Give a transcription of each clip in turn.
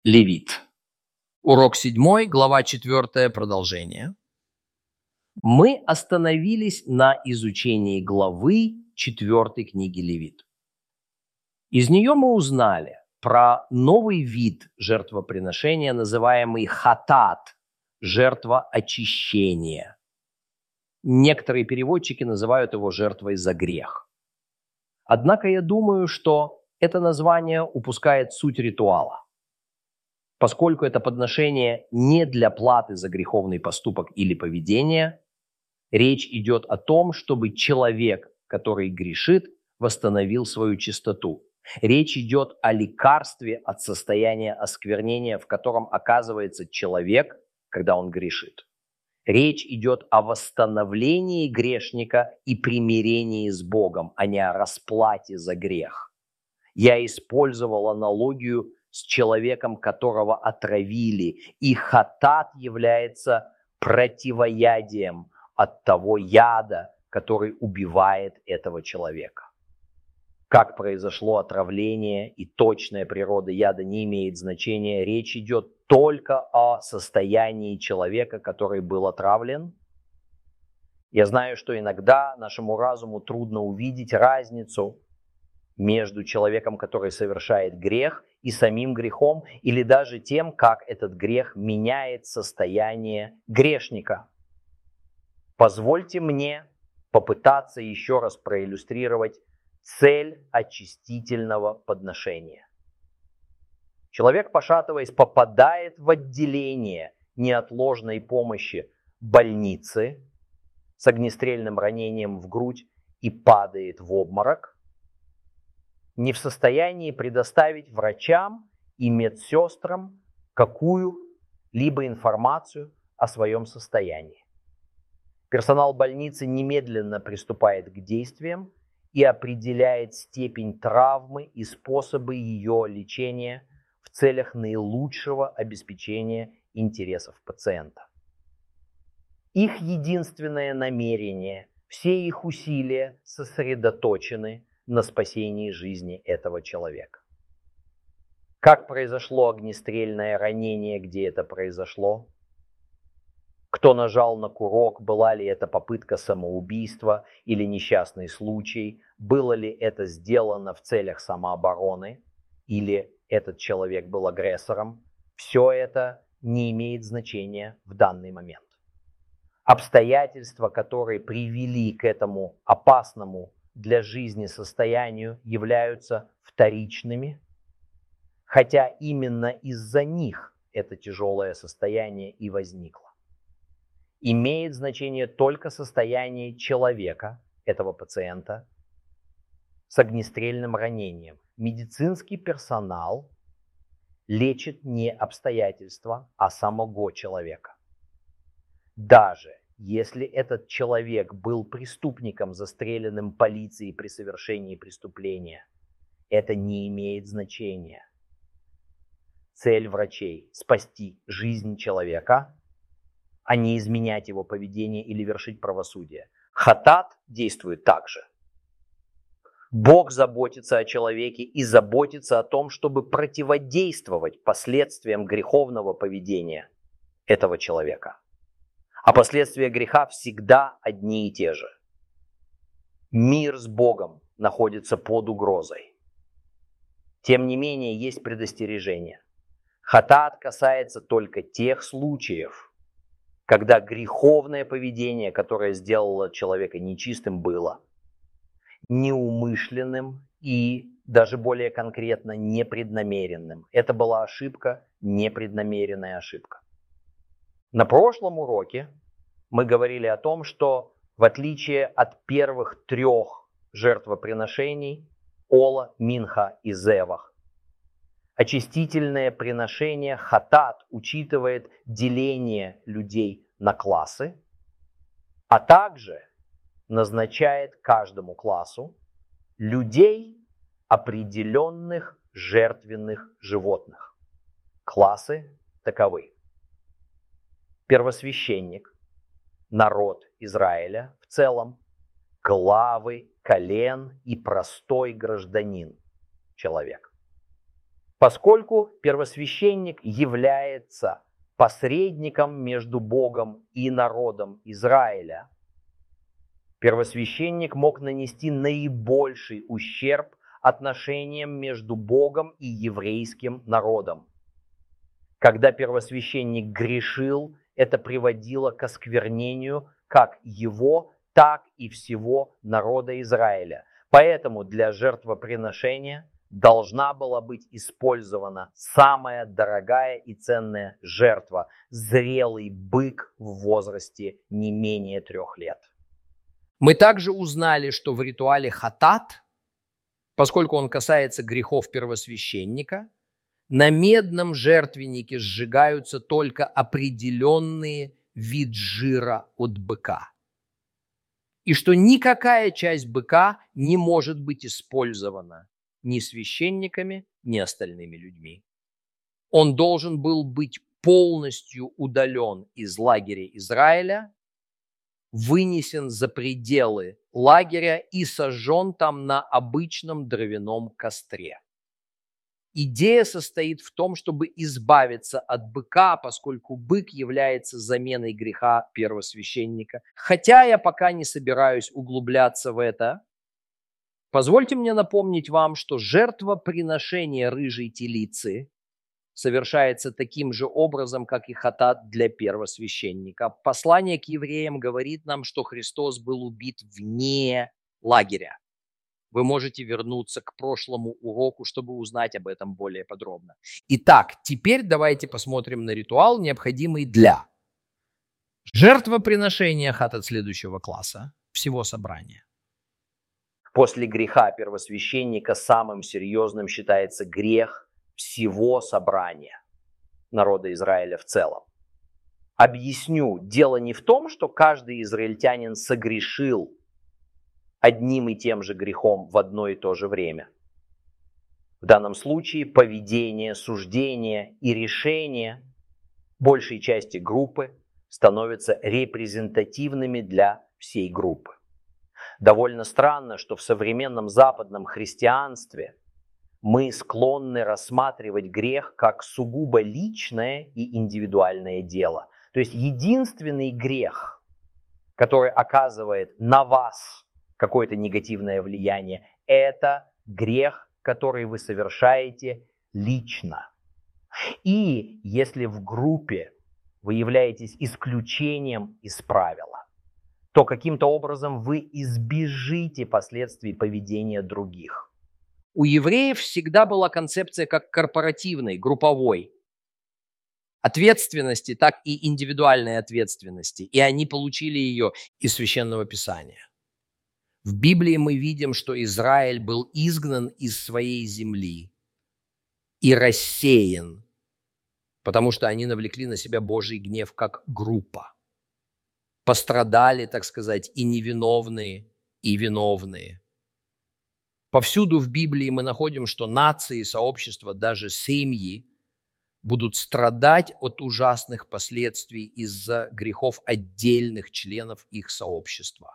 Левит. Урок 7, глава 4, продолжение. Мы остановились на изучении главы 4 книги Левит. Из нее мы узнали про новый вид жертвоприношения, называемый хатат, жертва очищения. Некоторые переводчики называют его жертвой за грех. Однако я думаю, что это название упускает суть ритуала. Поскольку это подношение не для платы за греховный поступок или поведение, речь идет о том, чтобы человек, который грешит, восстановил свою чистоту. Речь идет о лекарстве от состояния осквернения, в котором оказывается человек, когда он грешит. Речь идет о восстановлении грешника и примирении с Богом, а не о расплате за грех. Я использовал аналогию с человеком, которого отравили, и хатат является противоядием от того яда, который убивает этого человека. Как произошло отравление и точная природа яда не имеет значения. Речь идет только о состоянии человека, который был отравлен. Я знаю, что иногда нашему разуму трудно увидеть разницу между человеком, который совершает грех, и самим грехом, или даже тем, как этот грех меняет состояние грешника. Позвольте мне попытаться еще раз проиллюстрировать цель очистительного подношения. Человек, пошатываясь, попадает в отделение неотложной помощи больницы с огнестрельным ранением в грудь и падает в обморок, не в состоянии предоставить врачам и медсестрам какую-либо информацию о своем состоянии. Персонал больницы немедленно приступает к действиям и определяет степень травмы и способы ее лечения в целях наилучшего обеспечения интересов пациента. Их единственное намерение, все их усилия сосредоточены на спасении жизни этого человека. Как произошло огнестрельное ранение, где это произошло? Кто нажал на курок, была ли это попытка самоубийства или несчастный случай? Было ли это сделано в целях самообороны? Или этот человек был агрессором? Все это не имеет значения в данный момент. Обстоятельства, которые привели к этому опасному для жизни состоянию, являются вторичными, хотя именно из-за них это тяжелое состояние и возникло. Имеет значение только состояние человека, этого пациента, с огнестрельным ранением. Медицинский персонал лечит не обстоятельства, а самого человека. Даже если этот человек был преступником, застреленным полицией при совершении преступления, это не имеет значения. Цель врачей – спасти жизнь человека, а не изменять его поведение или вершить правосудие. Хатат действует так же. Бог заботится о человеке и заботится о том, чтобы противодействовать последствиям греховного поведения этого человека. А последствия греха всегда одни и те же. Мир с Богом находится под угрозой. Тем не менее, есть предостережение. Хатат касается только тех случаев, когда греховное поведение, которое сделало человека нечистым, было неумышленным и, даже более конкретно, непреднамеренным. Это была ошибка, непреднамеренная ошибка. На прошлом уроке мы говорили о том, что в отличие от первых 3 жертвоприношений Ола, Минха и Зевах, очистительное приношение хатат учитывает деление людей на классы, а также назначает каждому классу людей определенных жертвенных животных. Классы таковы: первосвященник, народ Израиля в целом, главы колен и простой гражданин, человек. Поскольку первосвященник является посредником между Богом и народом Израиля, первосвященник мог нанести наибольший ущерб отношениям между Богом и еврейским народом. Когда первосвященник грешил, это приводило к осквернению как его, так и всего народа Израиля. Поэтому для жертвоприношения должна была быть использована самая дорогая и ценная жертва – зрелый бык в возрасте не менее 3 лет. Мы также узнали, что в ритуале хатат, поскольку он касается грехов первосвященника, на медном жертвеннике сжигаются только определенные вид жира от быка. И что никакая часть быка не может быть использована ни священниками, ни остальными людьми. Он должен был быть полностью удален из лагеря Израиля, вынесен за пределы лагеря и сожжен там на обычном дровяном костре. Идея состоит в том, чтобы избавиться от быка, поскольку бык является заменой греха первосвященника. Хотя я пока не собираюсь углубляться в это, позвольте мне напомнить вам, что жертвоприношение рыжей телицы совершается таким же образом, как и хатат для первосвященника. Послание к евреям говорит нам, что Христос был убит вне лагеря. Вы можете вернуться к прошлому уроку, чтобы узнать об этом более подробно. Итак, теперь давайте посмотрим на ритуал, необходимый для жертвоприношения хатат следующего класса, всего собрания. После греха первосвященника самым серьезным считается грех всего собрания народа Израиля в целом. Объясню, дело не в том, что каждый израильтянин согрешил одним и тем же грехом в одно и то же время. В данном случае поведение, суждение и решение большей части группы становятся репрезентативными для всей группы. Довольно странно, что в современном западном христианстве мы склонны рассматривать грех как сугубо личное и индивидуальное дело. То есть единственный грех, который оказывает на вас какое-то негативное влияние, это грех, который вы совершаете лично. И если в группе вы являетесь исключением из правила, то каким-то образом вы избежите последствий поведения других. У евреев всегда была концепция как корпоративной, групповой ответственности, так и индивидуальной ответственности. И они получили ее из Священного Писания. В Библии мы видим, что Израиль был изгнан из своей земли и рассеян, потому что они навлекли на себя Божий гнев как группа. Пострадали, так сказать, и невиновные, и виновные. Повсюду в Библии мы находим, что нации, сообщества, даже семьи будут страдать от ужасных последствий из-за грехов отдельных членов их сообщества.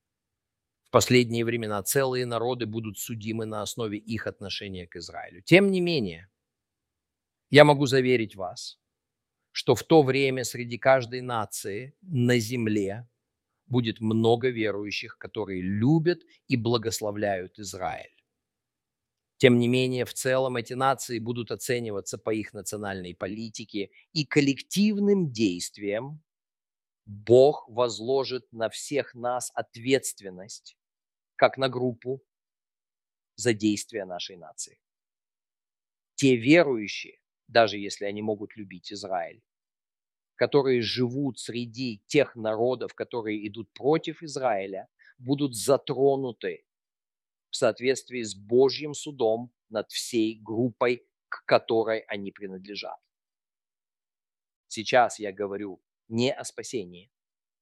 В последние времена целые народы будут судимы на основе их отношения к Израилю. Тем не менее, я могу заверить вас, что в то время среди каждой нации на земле будет много верующих, которые любят и благословляют Израиль. Тем не менее, в целом эти нации будут оцениваться по их национальной политике, и коллективным действием Бог возложит на всех нас ответственность, как на группу, за действия нашей нации. Те верующие, даже если они могут любить Израиль, которые живут среди тех народов, которые идут против Израиля, будут затронуты в соответствии с Божьим судом над всей группой, к которой они принадлежат. Сейчас я говорю не о спасении.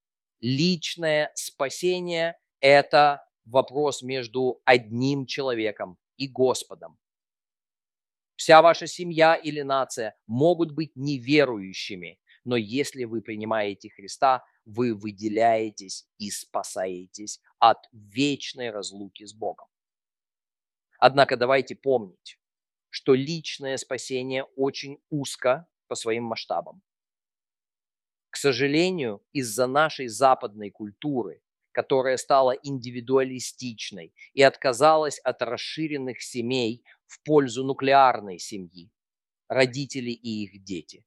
Личное спасение – это вопрос между одним человеком и Господом. Вся ваша семья или нация могут быть неверующими, но если вы принимаете Христа, вы выделяетесь и спасаетесь от вечной разлуки с Богом. Однако давайте помнить, что личное спасение очень узко по своим масштабам. К сожалению, из-за нашей западной культуры, которая стала индивидуалистичной и отказалась от расширенных семей в пользу нуклеарной семьи, родители и их дети,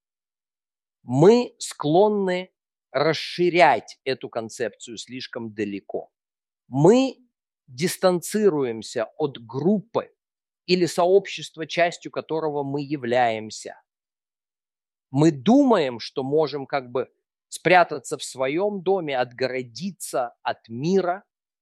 мы склонны расширять эту концепцию слишком далеко. Мы дистанцируемся от группы или сообщества, частью которого мы являемся. Мы думаем, что можем как бы спрятаться в своем доме, отгородиться от мира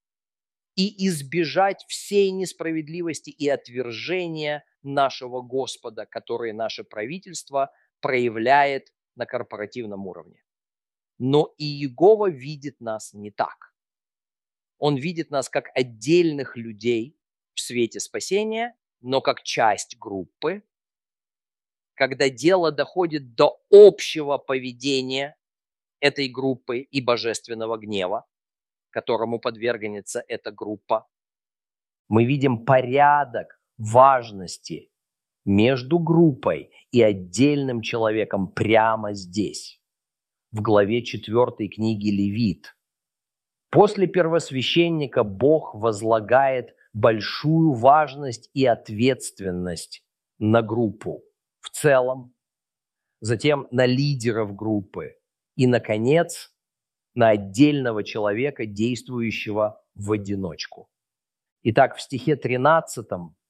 и избежать всей несправедливости и отвержения нашего Господа, которые наше правительство проявляет на корпоративном уровне. Но и Иегова видит нас не так. Он видит нас как отдельных людей в свете спасения, но как часть группы. Когда дело доходит до общего поведения этой группы и божественного гнева, которому подвергнется эта группа, мы видим порядок важности между группой и отдельным человеком прямо здесь, в главе 4 книги Левит. После первосвященника Бог возлагает большую важность и ответственность на группу в целом, затем на лидеров группы и, наконец, на отдельного человека, действующего в одиночку. Итак, в стихе 13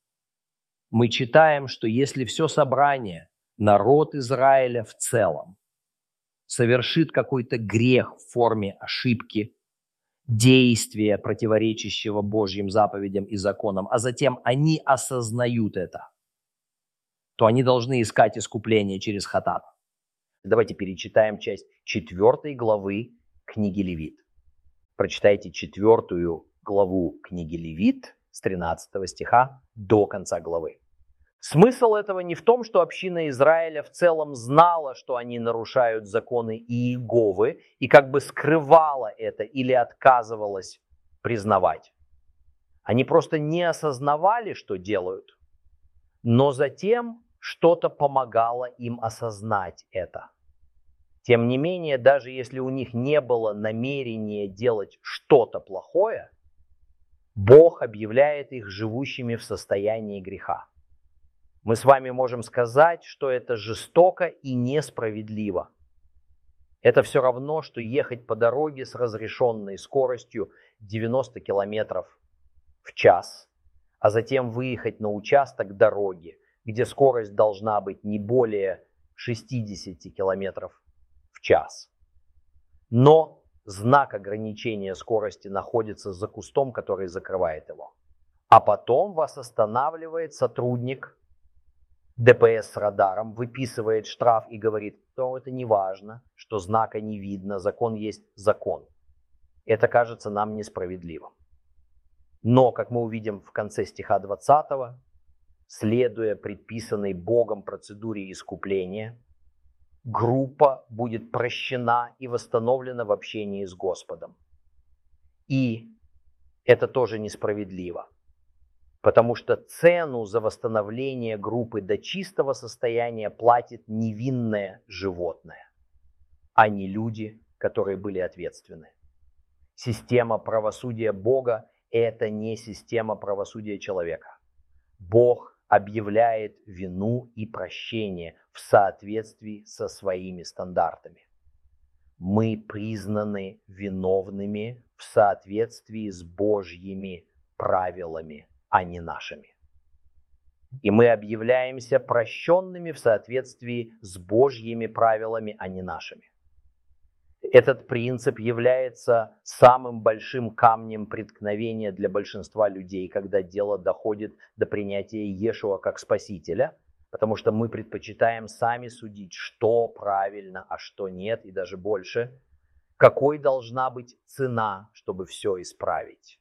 мы читаем, что если все собрание, народ Израиля в целом, совершит какой-то грех в форме ошибки, действия, противоречащего Божьим заповедям и законам, а затем они осознают это, то они должны искать искупление через хатат. Давайте перечитаем часть 4 главы книги Левит. Прочитайте 4 главу книги Левит с 13 стиха до конца главы. Смысл этого не в том, что община Израиля в целом знала, что они нарушают законы Иеговы, и как бы скрывала это или отказывалась признавать. Они просто не осознавали, что делают, но затем что-то помогало им осознать это. Тем не менее, даже если у них не было намерения делать что-то плохое, Бог объявляет их живущими в состоянии греха. Мы с вами можем сказать, что это жестоко и несправедливо. Это все равно, что ехать по дороге с разрешенной скоростью 90 км в час, а затем выехать на участок дороги, где скорость должна быть не более 60 км в час. Но знак ограничения скорости находится за кустом, который закрывает его. А потом вас останавливает сотрудник ДПС с радаром, выписывает штраф и говорит, что это не важно, что знака не видно, закон есть закон. Это кажется нам несправедливым. Но, как мы увидим в конце стиха 20, следуя предписанной Богом процедуре искупления, группа будет прощена и восстановлена в общении с Господом. И это тоже несправедливо. Потому что цену за восстановление группы до чистого состояния платит невинное животное, а не люди, которые были ответственны. Система правосудия Бога – это не система правосудия человека. Бог объявляет вину и прощение в соответствии со своими стандартами. Мы признаны виновными в соответствии с Божьими правилами, а не нашими. И мы объявляемся прощенными в соответствии с Божьими правилами, а не нашими. Этот принцип является самым большим камнем преткновения для большинства людей, когда дело доходит до принятия Иешуа как Спасителя, потому что мы предпочитаем сами судить, что правильно, а что нет, и даже больше, какой должна быть цена, чтобы все исправить.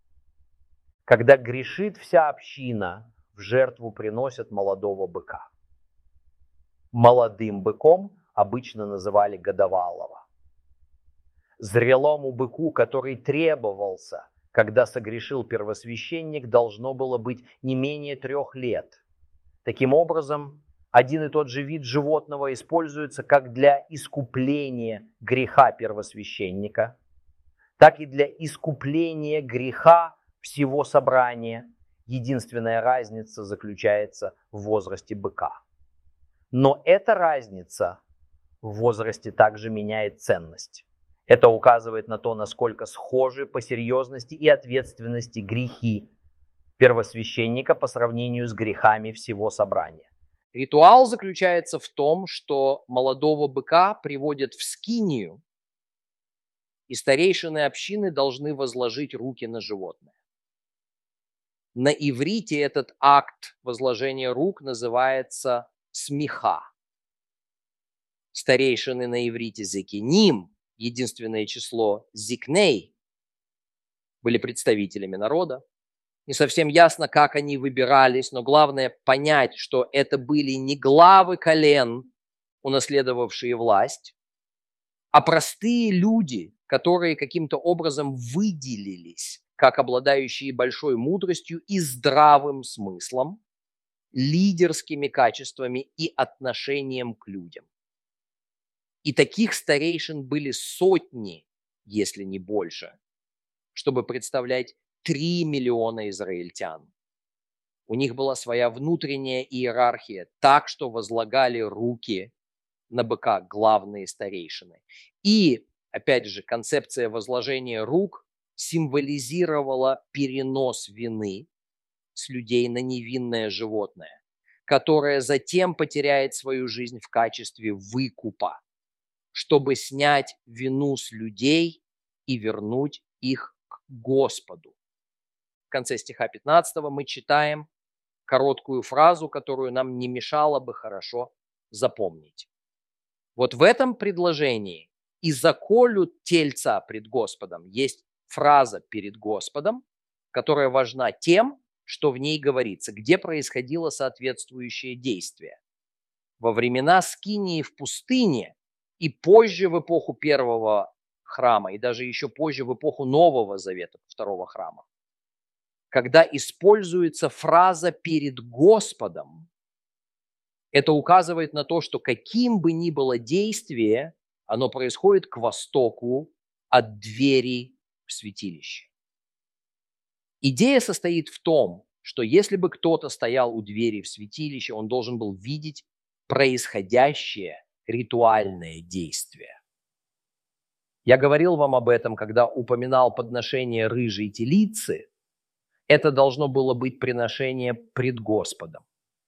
Когда грешит вся община, в жертву приносят молодого быка. Молодым быком обычно называли годовалого. Зрелому быку, который требовался, когда согрешил первосвященник, должно было быть не менее 3 лет. Таким образом, один и тот же вид животного используется как для искупления греха первосвященника, так и для искупления греха всего собрания. Единственная разница заключается в возрасте быка. Но эта разница в возрасте также меняет ценность. Это указывает на то, насколько схожи по серьезности и ответственности грехи первосвященника по сравнению с грехами всего собрания. Ритуал заключается в том, что молодого быка приводят в скинию, и старейшины общины должны возложить руки на животное. На иврите этот акт возложения рук называется смиха. Старейшины на иврите зекиним, единственное число зикней, были представителями народа. Не совсем ясно, как они выбирались, но главное понять, что это были не главы колен, унаследовавшие власть, а простые люди, которые каким-то образом выделились как обладающие большой мудростью и здравым смыслом, лидерскими качествами и отношением к людям. И таких старейшин были сотни, если не больше, чтобы представлять 3 миллиона израильтян. У них была своя внутренняя иерархия, так что возлагали руки на быка главные старейшины. И, опять же, концепция возложения рук символизировала перенос вины с людей на невинное животное, которое затем потеряет свою жизнь в качестве выкупа, чтобы снять вину с людей и вернуть их к Господу. В конце стиха 15 мы читаем короткую фразу, которую нам не мешало бы хорошо запомнить. Вот в этом предложении «и заколют тельца пред Господом» есть фраза «перед Господом», которая важна тем, что в ней говорится, где происходило соответствующее действие. Во времена скинии в пустыне и позже в эпоху первого храма, и даже еще позже в эпоху Нового Завета, второго храма, когда используется фраза «перед Господом», это указывает на то, что каким бы ни было действие, оно происходит к востоку от двери в святилище. Идея состоит в том, что если бы кто-то стоял у двери в святилище, он должен был видеть происходящее ритуальное действие. Я говорил вам об этом, когда упоминал подношение рыжей телицы. Это должно было быть приношение пред Господом.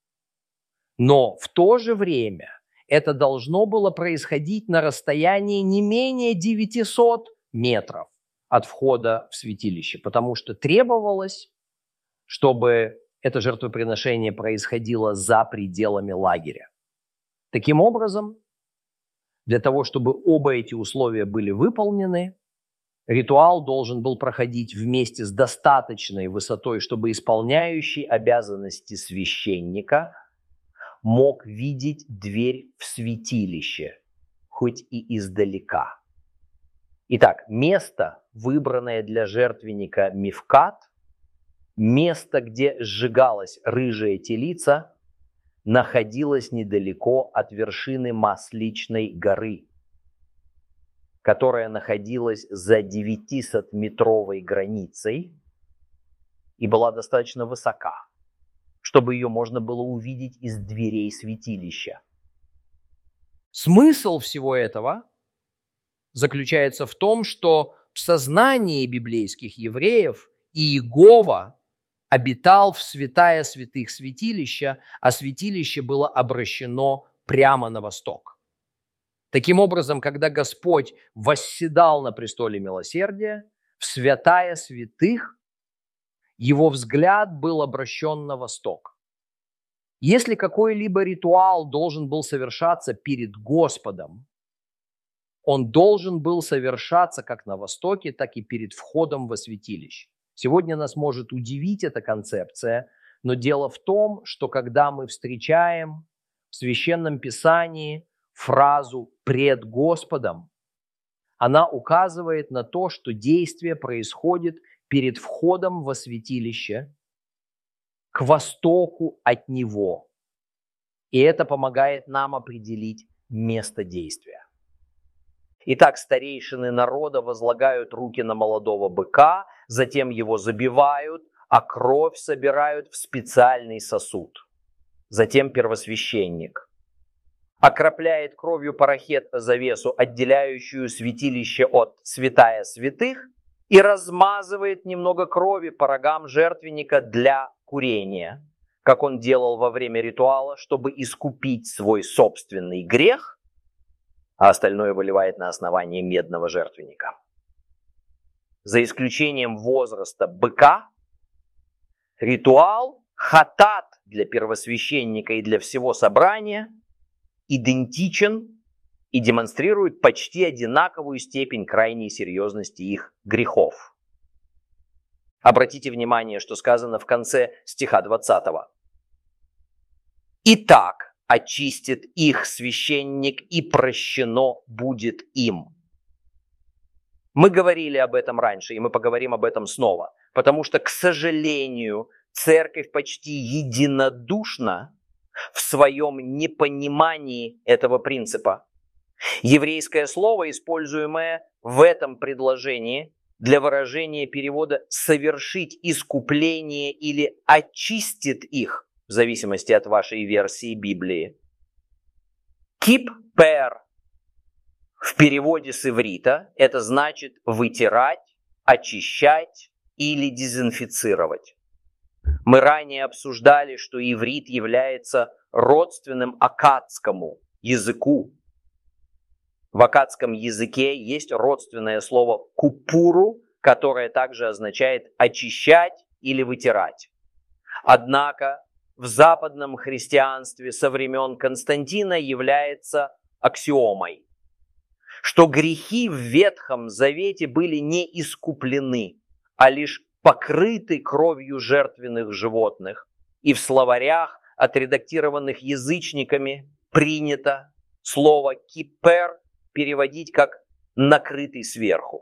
Но в то же время это должно было происходить на расстоянии не менее 900 метров от входа в святилище, потому что требовалось, чтобы это жертвоприношение происходило за пределами лагеря. Таким образом, для того, чтобы оба эти условия были выполнены, ритуал должен был проходить вместе с достаточной высотой, чтобы исполняющий обязанности священника мог видеть дверь в святилище, хоть и издалека. Итак, место, выбранное для жертвенника Мифкат, место, где сжигалась рыжая телица, находилось недалеко от вершины Масличной горы, которая находилась за 900-метровой границей и была достаточно высока, чтобы ее можно было увидеть из дверей святилища. Смысл всего этого заключается в том, что в сознании библейских евреев Иегова обитал в святая святых святилища, а святилище было обращено прямо на восток. Таким образом, когда Господь восседал на престоле милосердия, в святая святых его взгляд был обращен на восток. Если какой-либо ритуал должен был совершаться перед Господом, он должен был совершаться как на востоке, так и перед входом во святилище. Сегодня нас может удивить эта концепция, но дело в том, что когда мы встречаем в Священном Писании фразу «пред Господом», она указывает на то, что действие происходит перед входом во святилище, к востоку от него. И это помогает нам определить место действия. Итак, старейшины народа возлагают руки на молодого быка, затем его забивают, а кровь собирают в специальный сосуд. Затем первосвященник окропляет кровью парахет-завесу, отделяющую святилище от святая святых, и размазывает немного крови по рогам жертвенника для курения, как он делал во время ритуала, чтобы искупить свой собственный грех, а остальное выливает на основание медного жертвенника. За исключением возраста быка, ритуал хатат для первосвященника и для всего собрания идентичен и демонстрирует почти одинаковую степень крайней серьезности их грехов. Обратите внимание, что сказано в конце стиха 20. «Итак, очистит их священник, и прощено будет им». Мы говорили об этом раньше, и мы поговорим об этом снова, потому что, к сожалению, церковь почти единодушна в своем непонимании этого принципа. Еврейское слово, используемое в этом предложении для выражения перевода «совершить искупление» или «очистит их», в зависимости от вашей версии Библии. Киппер в переводе с иврита это значит вытирать, очищать или дезинфицировать. Мы ранее обсуждали, что иврит является родственным аккадскому языку. В аккадском языке есть родственное слово купуру, которое также означает очищать или вытирать. Однако в западном христианстве со времен Константина является аксиомой, что грехи в Ветхом Завете были не искуплены, а лишь покрыты кровью жертвенных животных. И в словарях, отредактированных язычниками, принято слово «киппер» переводить как «накрытый сверху».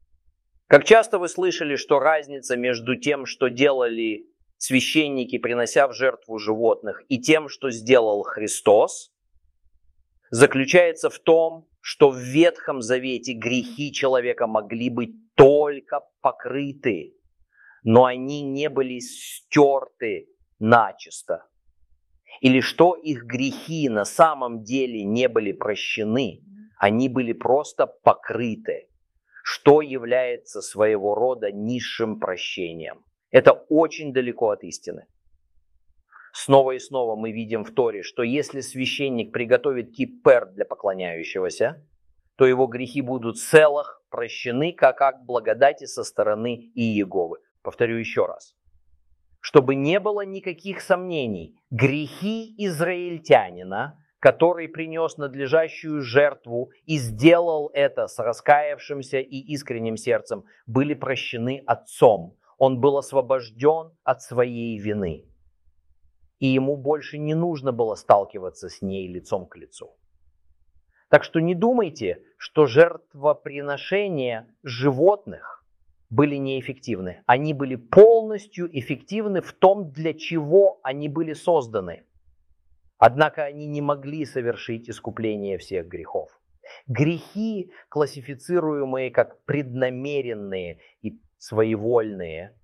Как часто вы слышали, что разница между тем, что делали священники, принося в жертву животных, и тем, что сделал Христос, заключается в том, что в Ветхом Завете грехи человека могли быть только покрыты, но они не были стерты начисто. Или что их грехи на самом деле не были прощены, они были просто покрыты, что является своего рода низшим прощением. Это очень далеко от истины. Снова и снова мы видим в Торе, что если священник приготовит киппер для поклоняющегося, то его грехи будут целых прощены, как акт благодати со стороны Иеговы. Повторю еще раз. Чтобы не было никаких сомнений, грехи израильтянина, который принес надлежащую жертву и сделал это с раскаявшимся и искренним сердцем, были прощены Отцом. Он был освобожден от своей вины. И ему больше не нужно было сталкиваться с ней лицом к лицу. Так что не думайте, что жертвоприношения животных были неэффективны. Они были полностью эффективны в том, для чего они были созданы. Однако они не могли совершить искупление всех грехов. Грехи, классифицируемые как преднамеренные и своевольные,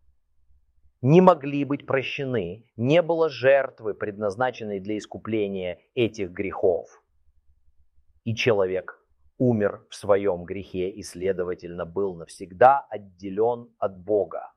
не могли быть прощены. Не было жертвы, предназначенной для искупления этих грехов. И человек умер в своем грехе и, следовательно, был навсегда отделен от Бога.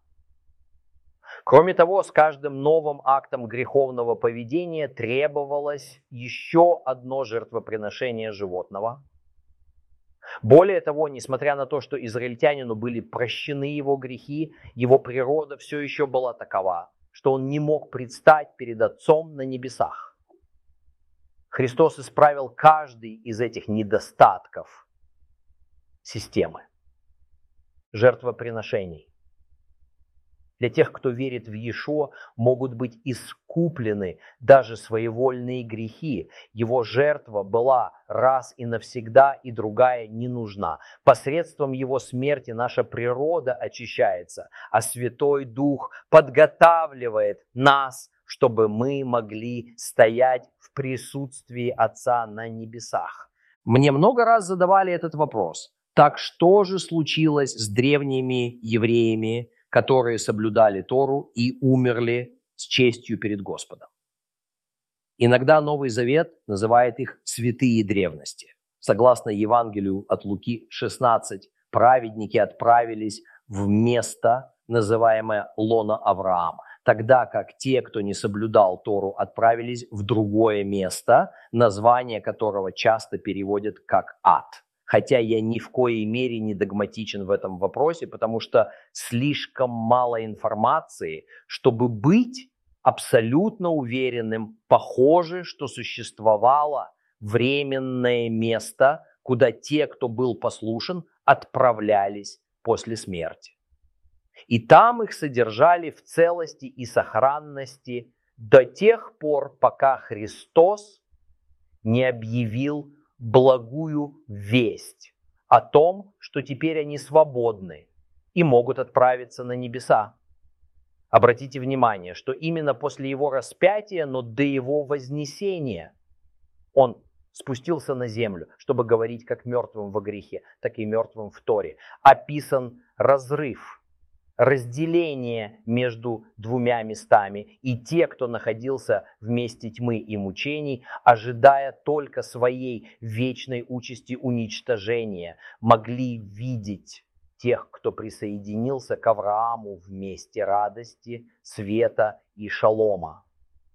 Кроме того, с каждым новым актом греховного поведения требовалось еще одно жертвоприношение животного. Более того, несмотря на то, что израильтянину были прощены его грехи, его природа все еще была такова, что он не мог предстать перед Отцом на небесах. Христос исправил каждый из этих недостатков системы жертвоприношений. Для тех, кто верит в Иешуа, могут быть искуплены даже своевольные грехи. Его жертва была раз и навсегда, и другая не нужна. Посредством его смерти наша природа очищается, а Святой Дух подготавливает нас, чтобы мы могли стоять в присутствии Отца на небесах. Мне много раз задавали этот вопрос. Так что же случилось с древними евреями, которые соблюдали Тору и умерли с честью перед Господом? Иногда Новый Завет называет их святые древности. Согласно Евангелию от Луки 16, праведники отправились в место, называемое лоно Авраама, тогда как те, кто не соблюдал Тору, отправились в другое место, название которого часто переводят как ад. Хотя я ни в коей мере не догматичен в этом вопросе, потому что слишком мало информации, чтобы быть абсолютно уверенным. Похоже, что существовало временное место, куда те, кто был послушен, отправлялись после смерти. И там их содержали в целости и сохранности до тех пор, пока Христос не объявил благую весть о том, что теперь они свободны и могут отправиться на небеса. Обратите внимание, что именно после его распятия, но до его вознесения, он спустился на землю, чтобы говорить как мертвым во грехе, так и мертвым в Торе. Описан разрыв, разделение между двумя местами, и те, кто находился в месте тьмы и мучений, ожидая только своей вечной участи уничтожения, могли видеть тех, кто присоединился к Аврааму в месте радости, света и шалома.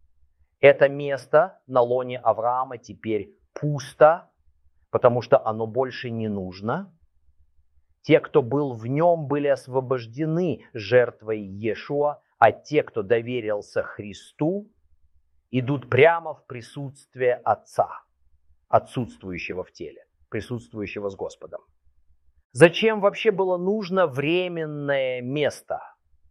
Это место на лоне Авраама теперь пусто, потому что оно больше не нужно. Те, кто был в нем, были освобождены жертвой Иешуа, а те, кто доверился Христу, идут прямо в присутствие Отца, отсутствующего в теле, присутствующего с Господом. Зачем вообще было нужно временное место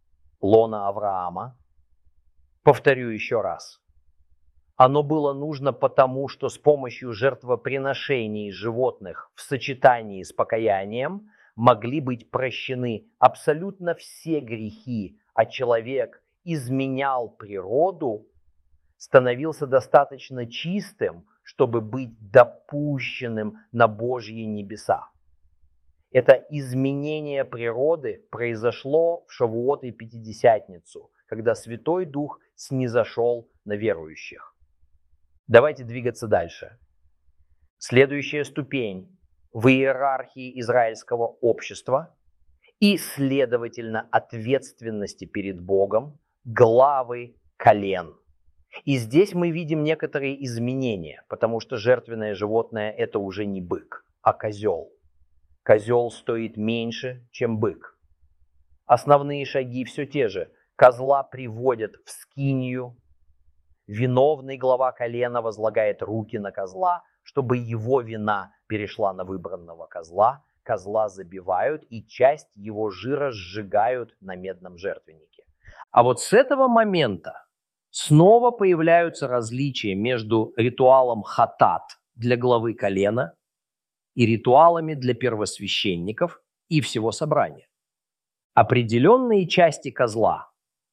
лона Авраама? Повторю еще раз. Оно было нужно потому, что с помощью жертвоприношений животных в сочетании с покаянием могли быть прощены абсолютно все грехи, а человек изменял природу, становился достаточно чистым, чтобы быть допущенным на Божьи небеса. Это изменение природы произошло в Шавуот и Пятидесятницу, когда Святой Дух снизошел на верующих. Давайте двигаться дальше. Следующая ступень в иерархии израильского общества и, следовательно, ответственности перед Богом – главы колен. И здесь мы видим некоторые изменения, потому что жертвенное животное – это уже не бык, а козел. Козел стоит меньше, чем бык. Основные шаги все те же. Козла приводят в скинию. Виновный глава колена возлагает руки на козла, чтобы его вина перешла на выбранного козла. Козла забивают и часть его жира сжигают на медном жертвеннике. А вот с этого момента снова появляются различия между ритуалом хатат для главы колена и ритуалами для первосвященников и всего собрания. Определенные части козла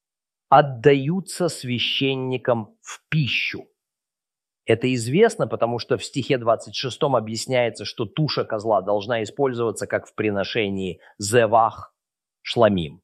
отдаются священникам в пищу. Это известно, потому что в стихе 26 объясняется, что туша козла должна использоваться как в приношении зевах шламим.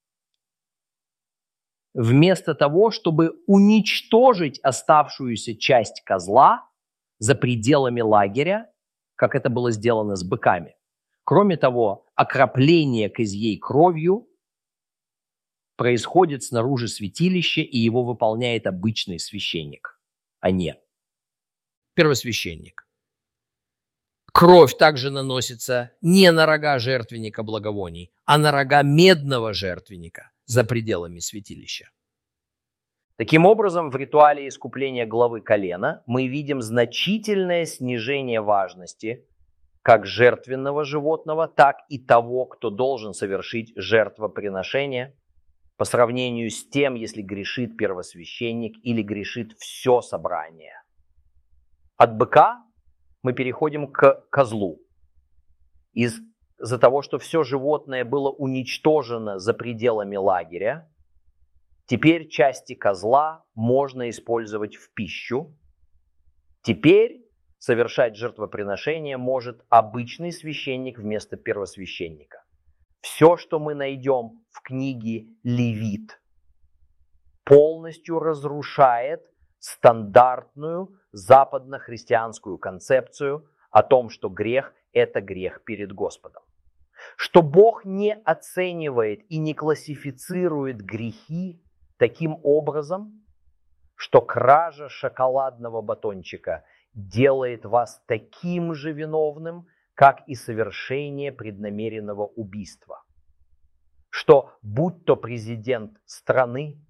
Вместо того, чтобы уничтожить оставшуюся часть козла за пределами лагеря, как это было сделано с быками. Кроме того, окропление козьей кровью происходит снаружи святилища, и его выполняет обычный священник, а не первосвященник. Кровь также наносится не на рога жертвенника благовоний, а на рога медного жертвенника за пределами святилища. Таким образом, в ритуале искупления главы колена мы видим значительное снижение важности как жертвенного животного, так и того, кто должен совершить жертвоприношение, по сравнению с тем, если грешит первосвященник или грешит все собрание. От быка мы переходим к козлу. Из-за того, что все животное было уничтожено за пределами лагеря, Теперь части козла можно использовать в пищу. Теперь совершать жертвоприношение может обычный священник вместо первосвященника. Все, что мы найдем в книге Левит, полностью разрушает стандартную западно-христианскую концепцию о том, что грех – это грех перед Господом. Что Бог не оценивает и не классифицирует грехи таким образом, что кража шоколадного батончика делает вас таким же виновным, как и совершение преднамеренного убийства. Что будь то президент страны,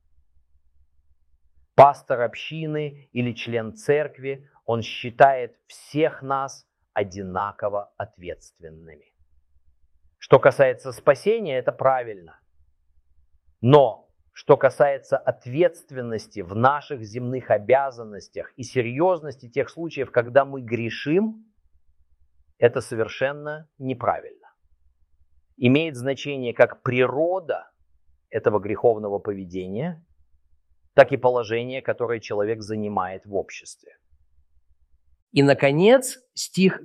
пастор общины или член церкви, он считает всех нас одинаково ответственными. Что касается спасения, это правильно. Но что касается ответственности в наших земных обязанностях и серьезности тех случаев, когда мы грешим, это совершенно неправильно. Имеет значение как природа этого греховного поведения, так и положение, которое человек занимает в обществе. И, наконец, стих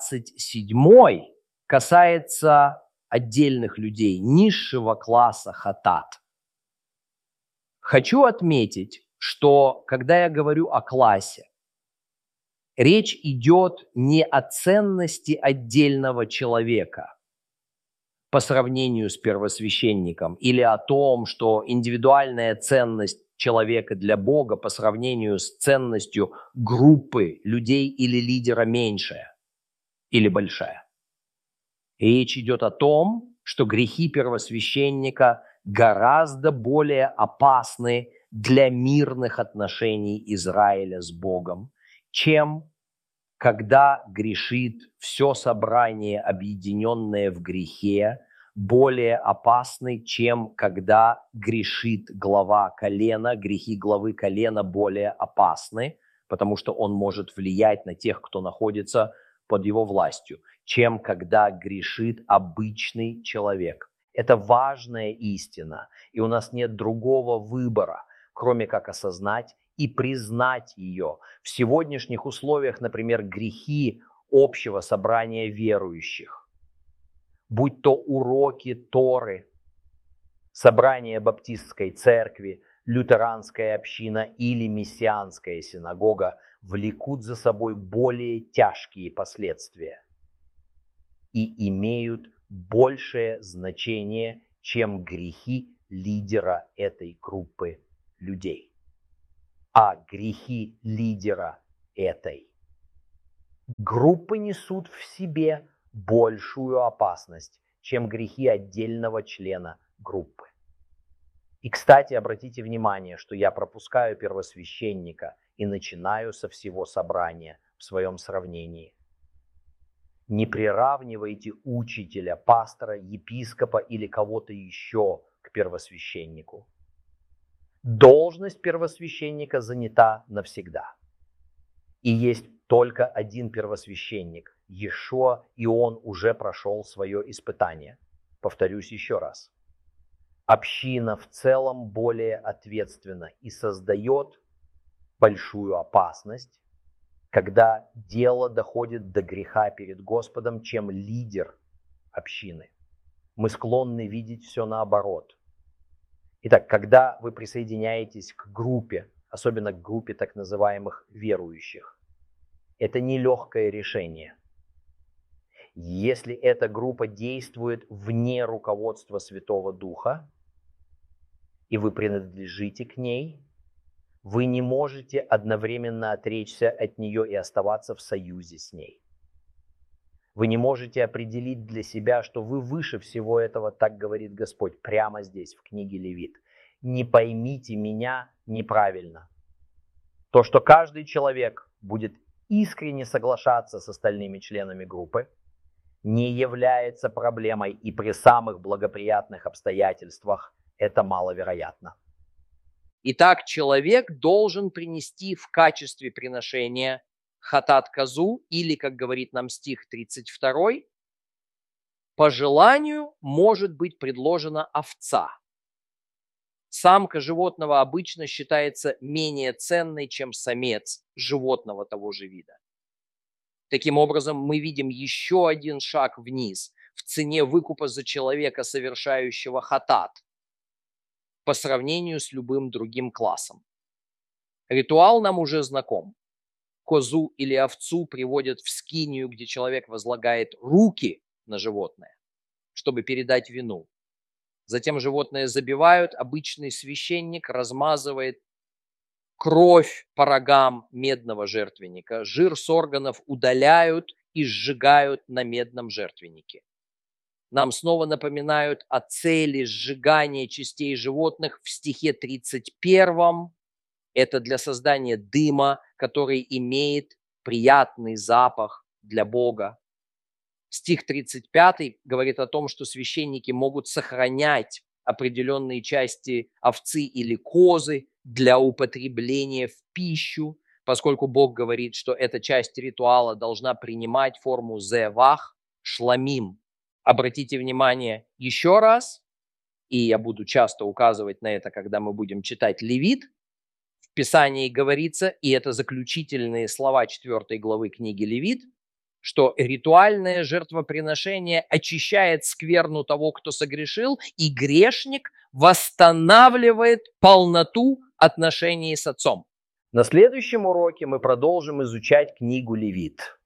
27 касается отдельных людей, низшего класса хатат. Хочу отметить, что когда я говорю о классе, речь идет не о ценности отдельного человека по сравнению с первосвященником или о том, что индивидуальная ценность человека для Бога по сравнению с ценностью группы людей или лидера меньшая или большая. Речь идет о том, что грехи первосвященника гораздо более опасны для мирных отношений Израиля с Богом, чем когда грешит все собрание, объединенное в грехе, более опасны, чем когда грешит глава колена. Грехи главы колена более опасны, потому что он может влиять на тех, кто находится под его властью, чем когда грешит обычный человек. Это важная истина, и у нас нет другого выбора, кроме как осознать и признать ее. В сегодняшних условиях, например, грехи общего собрания верующих, будь то уроки Торы, собрание баптистской церкви, лютеранская община или мессианская синагога, влекут за собой более тяжкие последствия и имеют большее значение, чем грехи лидера этой группы людей. А грехи лидера этой группы несут в себе большую опасность, чем грехи отдельного члена группы. И, кстати, обратите внимание, что я пропускаю первосвященника и начинаю со всего собрания в своем сравнении. Не приравнивайте учителя, пастора, епископа или кого-то еще к первосвященнику. Должность первосвященника занята навсегда. И есть только один первосвященник, Иешуа, и он уже прошел свое испытание. Повторюсь еще раз. Община в целом более ответственна и создает большую опасность, когда дело доходит до греха перед Господом, чем лидер общины. Мы склонны видеть все наоборот. Итак, когда вы присоединяетесь к группе, особенно к группе так называемых верующих, это нелегкое решение. Если эта группа действует вне руководства Святого Духа, и вы принадлежите к ней, вы не можете одновременно отречься от нее и оставаться в союзе с ней. Вы не можете определить для себя, что вы выше всего этого, так говорит Господь, прямо здесь, в книге Левит. Не поймите меня неправильно. То, что каждый человек будет искренне соглашаться с остальными членами группы, не является проблемой, и при самых благоприятных обстоятельствах это маловероятно. Итак, человек должен принести в качестве приношения хатат козу, или, как говорит нам стих 32, по желанию может быть предложена овца. Самка животного обычно считается менее ценной, чем самец животного того же вида. Таким образом, мы видим еще один шаг вниз в цене выкупа за человека, совершающего хатат, по сравнению с любым другим классом. Ритуал нам уже знаком. Козу или овцу приводят в скинию, где человек возлагает руки на животное, чтобы передать вину. Затем животное забивают, обычный священник размазывает кровь по рогам медного жертвенника, жир с органов удаляют и сжигают на медном жертвеннике. Нам снова напоминают о цели сжигания частей животных в стихе 31. Это для создания дыма, который имеет приятный запах для Бога. Стих 35 говорит о том, что священники могут сохранять определенные части овцы или козы для употребления в пищу, поскольку Бог говорит, что эта часть ритуала должна принимать форму зевах, шламим. Обратите внимание еще раз, и я буду часто указывать на это, когда мы будем читать Левит. В Писании говорится, и это заключительные слова 4 главы книги Левит, что ритуальное жертвоприношение очищает скверну того, кто согрешил, и грешник восстанавливает полноту отношений с Отцом. На следующем уроке мы продолжим изучать книгу Левит.